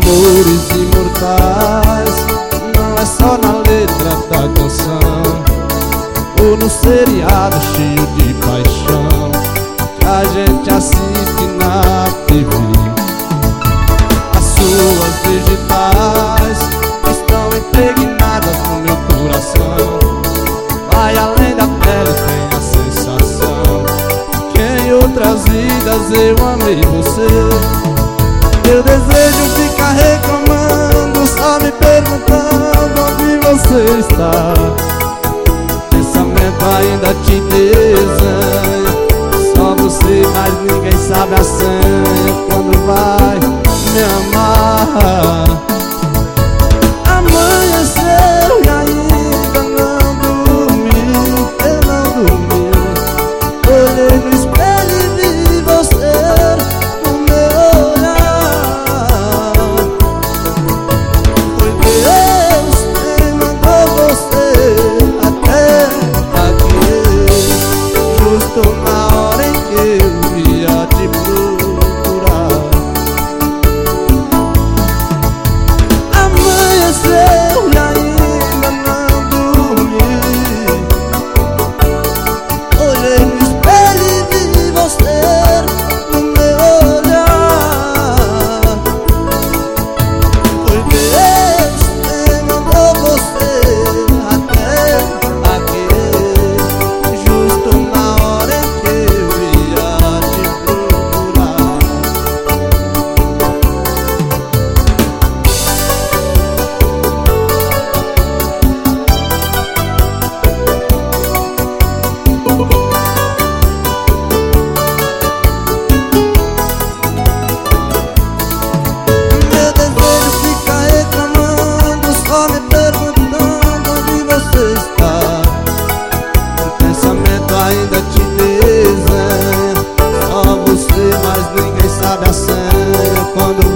amores imortais não é só na letra da canção ou no seriado cheio de paixão que a gente assiste na TV. As suas digitais estão impregnadas no meu coração. Vai além da pele, tem a sensação que em outras vidas eu amei você. Meu desejo fica reclamando, só me perguntando onde você está. Pensamento ainda te desanha, só você, mas ninguém sabe a senha quando vai me amar. Amanheceu e ainda não dormiu, eu não dormi. Olhei no espelho e vi você no meu olhar. Foi Deus quem mandou você até aqui, justo na hora em que eu ia te procurar. Amanheceu e ainda não dormi. Olhei no espelho e vi você no meu olhar. Foi Deus quem mandou você até aqui, justo na hora em que eu ia te procurar. Meu desejo fica reclamando, só me perguntando onde você está. O pensamento ainda te desanha, só você, mas ninguém sabe a senha quando